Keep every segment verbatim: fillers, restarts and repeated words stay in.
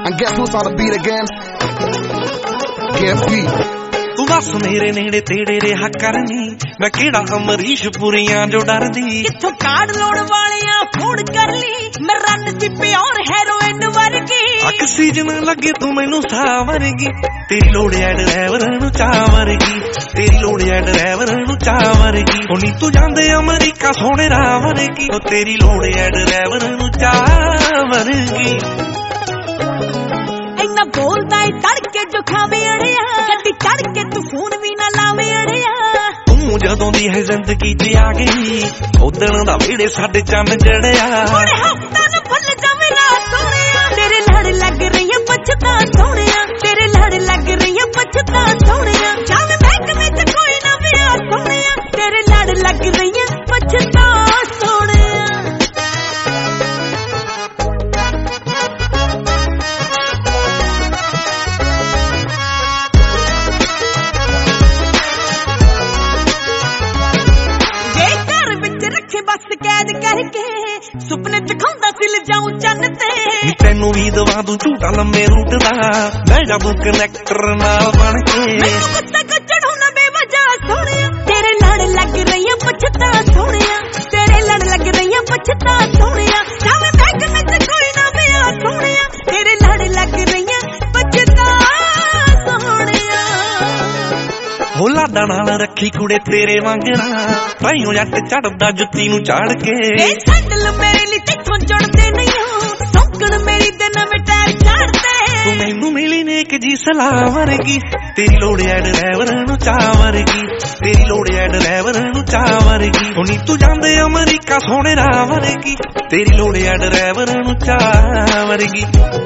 And guess who's on the beat again? Get free. ਤੂੰ ਬਸ ਮੇਰੇ ਨੇੜੇ ਤੇੜੇ ਰਿਹਾ ਕਰਨੀ, ਮੈਂ ਕਿਹੜਾ ਅਮਰੀਸ਼ ਪੁਰੀਆਂ ਜੋ ਡਰਦੀ। ਕਿੱਥੋਂ ਕਾਰਡ ਲਾਉਣ ਵਾਲਿਆਂ ਫੋਨ ਕਰ ਲਈ, ਮੈਂ ਰੰਨ ਸੀ ਪਿਓਰ ਹੈਰੋਇਨ ਵਰਗੀ। ਆਕਸੀਜਨ ਲੱਗੇ ਤੂੰ ਮੈਨੂੰ ਸਾਹ ਵਰਗੀ, ਤੇਰੀ ਲੋੜ ਐ ਡਰਾਈਵਰ ਨੂੰ ਚਾਹ ਵਰਗੀ, ਤੇਰੀ ਲੋੜ ਐ ਡਰਾਈਵਰ ਨੂੰ ਚਾਹ ਵਰਗੀ। ਉਹ ਨੀ ਤੂੰ ਜਾਂਦੇ ਅਮਰੀਕਾ ਸੋਹਣੇ ਰਾਹ ਵਰਗੀ, ਉਹ ਤੇਰੀ ਲੋੜ ਐ ਡਰਾਈਵਰ ਨੂੰ ਚਾਹ ਵਰਗੀ। ਇੰਨਾ ਬੋਲਦਾ ਏ ਤੜਕੇ ਜੋ ਖਾਵੇ ਅੜਿਆ, ਗੱਡੀ ਚੜ ਕੇ ਤੂੰ ਫੋਨ ਵੀ ਨਾ ਲਾਵੇ ਅੜਿਆ। ਤੂੰ ਜਦੋਂ ਦੀ ਹੈ ਜ਼ਿੰਦਗੀ 'ਚ ਆ ਗਈ, ਉਦਣ ਦਾ ਵੇੜੇ ਸਾਡੇ ਚੰਨ ਚੜਿਆ। ਹੁਣ ਹਫ਼ਤਾ ਨੂੰ ਭੁੱਲ ਜਾਵੇਗਾ ਸੋਹਣਿਆ, ਤੇਰੇ ਲੜ ਲੱਗ ਰਹੀਆਂ ਪਛਤਾ ਸੋਹਣਿਆ, ਤੇਰੇ ਲੜ ਲੱਗ ਰਹੀਆਂ ਪਛਤਾ ਸੋਹਣਿਆ। ਜਾਵੇਂ ਮਹਿਕਮੇ 'ਚ ਕੋਈ ਨਾ ਵਿਆਹ ਸੋਹਣਿਆ, ਤੇਰੇ ਲੜ ਲੱਗ ਰਹੀਆਂ ਪਛਤਾ ਸੋਹਣਿਆ। ਬਸ ਕੈਦ ਕਰਕੇ ਸੁਪਨੇ ਦਿਖਾਉਂਦਾ ਸੀ ਲਿਜਾਉ ਚੰਨ ਤੇ। ਤੈਨੂੰ ਵੀ ਦਵਾ ਦੂੰ ਝੂਟਾ ਲੰਮੇ ਰੂਟ ਦਾ, ਬਹਿ ਜਾ ਤੂੰ ਕਨੈਕਟਰ ਨਾਲ ਬਣ ਕੇ। ਮੈਨੂੰ ਗੁੱਸਾ ਕੋ ਚੜੂ ਨਾ ਬੇਵਜਾ ਸੋਹਣਿਆ, ਤੇਰੇ ਲੜ ਲੱਗ ਰਹੀਆਂ ਪਛਤਾ ਸੋਹਣਿਆ, ਤੇਰੇ ਲੜ ਲੱਗ ਰਹੀਆਂ ਪਛਤਾ ਸੋਹਣਿਆ। ਜਾਵੇਂ ਮਹਿਕਮੇ 'ਚ ਕੋਈ ਨਾ ਵਿਆਹ ਸੋਹਣਿਆ, ਤੇਰੇ ਲੜ ਲੱਗ ਰਹੀਆਂ ਪਛਤਾ ਸੋਹਣਿਆ। ਹੋ ਲਾਡਾ ਨਾਲ ਰੱਖੀ ਕੁੜੇ ਤੇਰੇ ਵਾਂਗਣਾ, ਭਾਈਓ ਜੱਟ ਚੜਦਾ ਜੁੱਤੀ ਨੂੰ ਚਾੜ ਕੇ। ਇਹ ਸੈਂਡਲ ਮੇਰੇ ਲਈ ਤੇਥੋਂ ਜੁੜਦੇ ਨਹੀਂ ਹੋ, ਸੌਕਣ ਮੇਰੀ ਤੇ ਨਵੇਂ ਟਾਇਰ ਚਾੜਦੇ। ਤੂੰ ਮੈਨੂੰ ਮਿਲੀ ਨੇਕ ਜੀ ਸਲਾਹ ਵਰਗੀ, ਤੇਰੀ ਲੋੜ ਐ ਡਰਾਈਵਰ ਨੂੰ ਚਾਹ ਵਰਗੀ, ਤੇਰੀ ਲੋੜ ਐ ਡਰਾਈਵਰ ਨੂੰ ਚਾਹ ਵਰਗੀ। ਉਹ ਨੀ ਤੂੰ ਜਾਂਦੇ ਅਮਰੀਕਾ ਸੋਹਣੇ ਰਾਹ ਵਰਗੀ, ਤੇਰੀ ਲੋੜ ਐ ਡਰਾਈਵਰ ਨੂੰ ਚਾਹ ਵਰਗੀ।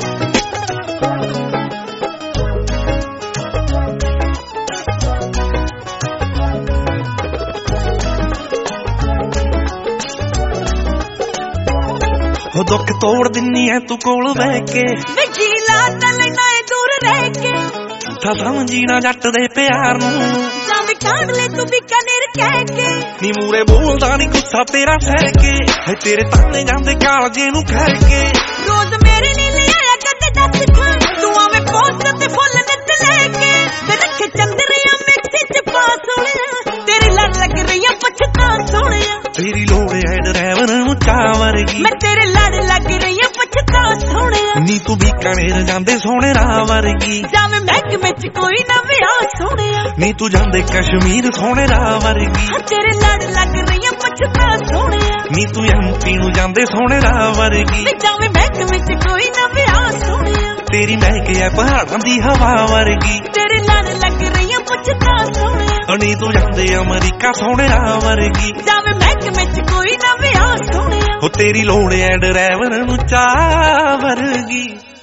ਉਹ ਦੁੱਖ ਤੋੜ ਦਿੰਨੀ ਐ ਤੂੰ ਕੋਲ ਬਹਿ ਕੇ, ਵੇ ਜੀ ਲਾ ਤਾਂ ਲੈਣਾ ਏ ਦੂਰ ਰਹਿ ਕੇ। ਤਾਂ ਸਮਝੀ ਨਾ ਜੱਟ ਦੇ ਪਿਆਰ ਨੂੰ, ਜਾਵੇਂ ਕਾਂਡ ਲੈ ਤੂੰ ਬੀਕਾਨੇਰ ਕਹਿ ਕੇ। ਨੀ ਮੂਰੇ ਬੋਲਦਾ ਨੀ ਗੁੱਸਾ ਤੇਰਾ ਸਹਿ ਕੇ, ਹੈ ਤੇਰੇ ਤਾਨੇ ਜਾਂਦੇ ਕਾਲਜੇ ਨੂੰ ਖਹਿ ਕੇ। ਰੋਜ਼ ਮੇਰੇ ਲਈ ਲਿਆਇਆ ਕਦੇ ਦੱਸ ਖਾਂ, ਤੂੰ ਆਵੇਂ ਪੋਸਟ ਤੇ ਫੁੱਲ ਨਿੱਤ ਲੈ ਕੇ। ਤੇ ਰੱਖੇ ਚੰਦਰਿਆ ਮਿਕਸੀ 'ਚ ਪਾ ਸੋਹਣਿਆ, ਤੇਰੀ ਲੜ ਲੱਗ ਰਹੀਆਂ ਪਛਤਾ ਸੋਹਣਿਆ। ਤੇਰੀ ਲੋੜ ਐ ਡਰਾਈਵਰ ਨੂੰ ਚਾਹ ਵਰਗੀ, ਮੈਂ ਤੇਰੇ ਲੜ ਲੱਗ ਰਹੀਆਂ ਪਛਤਾ ਸੋਹਣਿਆ। ਨੀ ਤੂੰ ਬੀਕਾਨੇਰ ਜਾਂਦੇ ਸੋਹਣੇ ਰਾਹ ਵਰਗੀ, ਜਾਵੇਂ ਮਹਿਕਮੇ 'ਚ ਕੋਈ ਨਾ ਵਿਆਹ ਸੋਹਣਿਆ। ਨੀ ਤੂੰ ਜਾਂਦੇ ਕਸ਼ਮੀਰ ਸੋਹਣੇ ਰਾਹ ਵਰਗੀ, ਤੇਰੇ ਲੜ ਲੱਗ ਰਹੀਆਂ ਪਛਤਾ ਸੋਹਣਿਆ। ਨੀ ਤੂੰ ਐਮਪੀ ਨੂੰ ਜਾਂਦੇ ਸੋਹਣੇ ਰਾਹ ਵਰਗੀ, ਜਾਵੇਂ ਮਹਿਕਮੇ 'ਚ ਕੋਈ ਨਾ ਵਿਆਹ ਸੋਹਣਿਆ। ਤੇਰੀ ਮਹਿਕ ਐ ਪਹਾੜਾਂ ਦੀ ਹਵਾ ਵਰਗੀ, ਤੇਰੇ ਲੜ ਲੱਗ ਰਹੀਆਂ ਪਛਤਾ ਸੋਹਣਿਆ। ਨੀ ਤੂੰ ਜਾਂਦੇ ਅਮਰੀਕਾ ਸੋਹਣੇ ਰਾਹ ਵਰਗੀ, ਜਾਵੇਂ ਮਹਿਕਮੇ 'ਚ ਕੋਈ ਨਾ ਵਿਆਹ ਸੋਹਣਿਆ। ਉਹ ਤੇਰੀ ਲੋੜ ਐ ਡਰਾਈਵਰ ਨੂੰ ਚਾਹ ਵਰਗੀ।